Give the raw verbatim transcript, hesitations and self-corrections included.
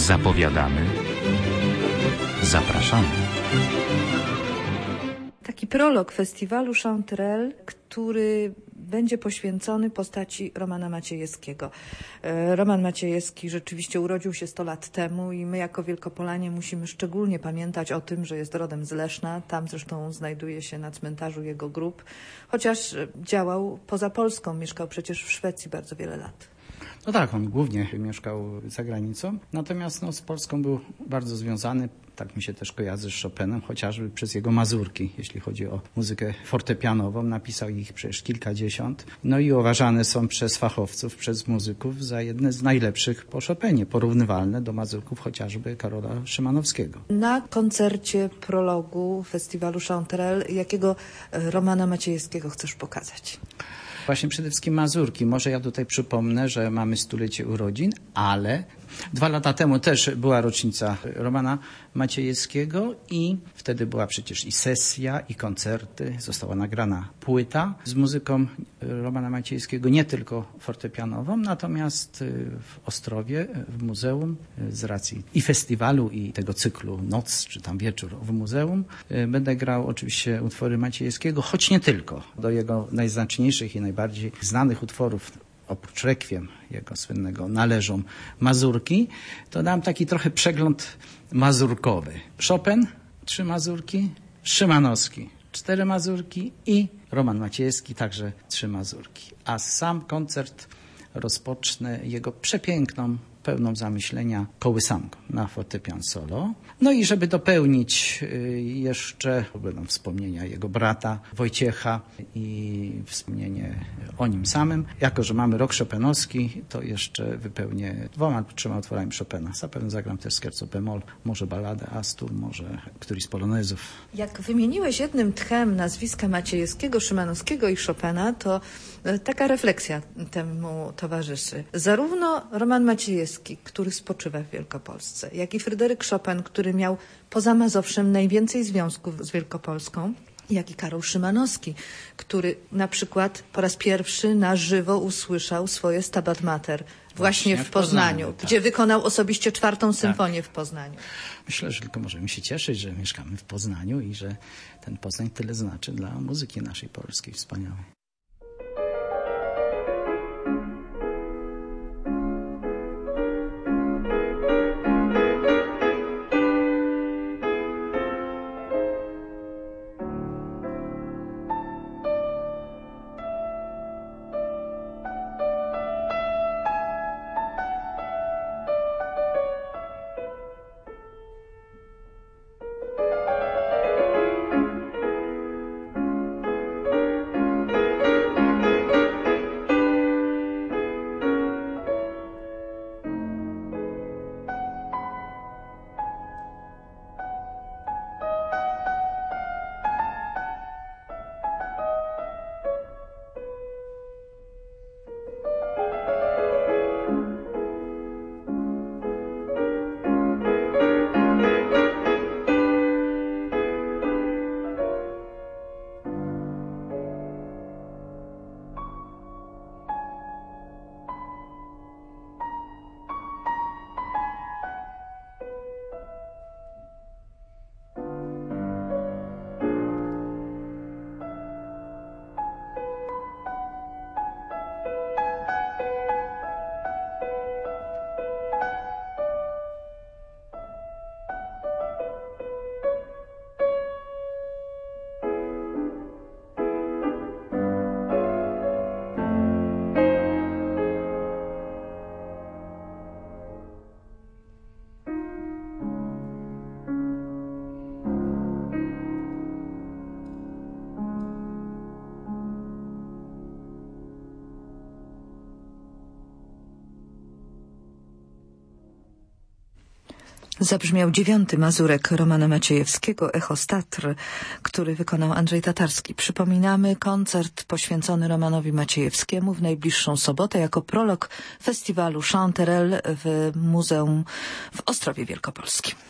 Zapowiadamy, zapraszamy. Taki prolog festiwalu Chanterelle, który będzie poświęcony postaci Romana Maciejewskiego. Roman Maciejewski rzeczywiście urodził się sto lat temu i my jako Wielkopolanie musimy szczególnie pamiętać o tym, że jest rodem z Leszna. Tam zresztą znajduje się na cmentarzu jego grób, chociaż działał poza Polską, mieszkał przecież w Szwecji bardzo wiele lat. No tak, on głównie mieszkał za granicą, natomiast no, z Polską był bardzo związany, tak mi się też kojarzy z Chopinem, chociażby przez jego mazurki, jeśli chodzi o muzykę fortepianową. Napisał ich przecież kilkadziesiąt, no i uważane są przez fachowców, przez muzyków za jedne z najlepszych po Chopinie, porównywalne do mazurków chociażby Karola Szymanowskiego. Na koncercie prologu festiwalu Chanterelle jakiego Romana Maciejewskiego chcesz pokazać? Właśnie przede wszystkim mazurki. Może ja tutaj przypomnę, że mamy stulecie urodzin, ale dwa lata temu też była rocznica Romana Maciejewskiego i wtedy była przecież i sesja, i koncerty. Została nagrana płyta z muzyką Romana Maciejewskiego, nie tylko fortepianową, natomiast w Ostrowie, w muzeum, z racji i festiwalu, i tego cyklu Noc, czy tam Wieczór w muzeum, będę grał oczywiście utwory Maciejewskiego, choć nie tylko. Do jego najznaczniejszych i najbardziej znanych utworów, oprócz Rekwiem jego słynnego, należą mazurki, to dam taki trochę przegląd mazurkowy. Chopin, trzy mazurki, Szymanowski, cztery mazurki i Roman Maciejewski, także trzy mazurki. A sam koncert rozpocznę jego przepiękną, pełną zamyślenia kołysanką na fortepian solo. No i żeby dopełnić jeszcze, będą wspomnienia jego brata Wojciecha i wspomnienie o nim samym. Jako że mamy rok chopinowski, to jeszcze wypełnię dwoma, trzema utworami Chopina. Zapewne zagram też scherzo bemol, może balladę Astur, może któryś z polonezów. Jak wymieniłeś jednym tchem nazwiska Maciejewskiego, Szymanowskiego i Chopina, to taka refleksja temu towarzyszy. Zarówno Roman Maciejewski, który spoczywa w Wielkopolsce, jak i Fryderyk Chopin, który miał poza Mazowszem najwięcej związków z Wielkopolską, jak i Karol Szymanowski, który na przykład po raz pierwszy na żywo usłyszał swoje Stabat Mater właśnie, właśnie w Poznaniu, Poznaniu tak. Gdzie wykonał osobiście czwartą symfonię tak. w Poznaniu. Myślę, że tylko możemy się cieszyć, że mieszkamy w Poznaniu i że ten Poznań tyle znaczy dla muzyki naszej polskiej wspaniałej. Zabrzmiał dziewiąty mazurek Romana Maciejewskiego, Echo z Tatr, który wykonał Andrzej Tatarski. Przypominamy, koncert poświęcony Romanowi Maciejewskiemu w najbliższą sobotę jako prolog festiwalu Chanterelle w Muzeum w Ostrowie Wielkopolskim.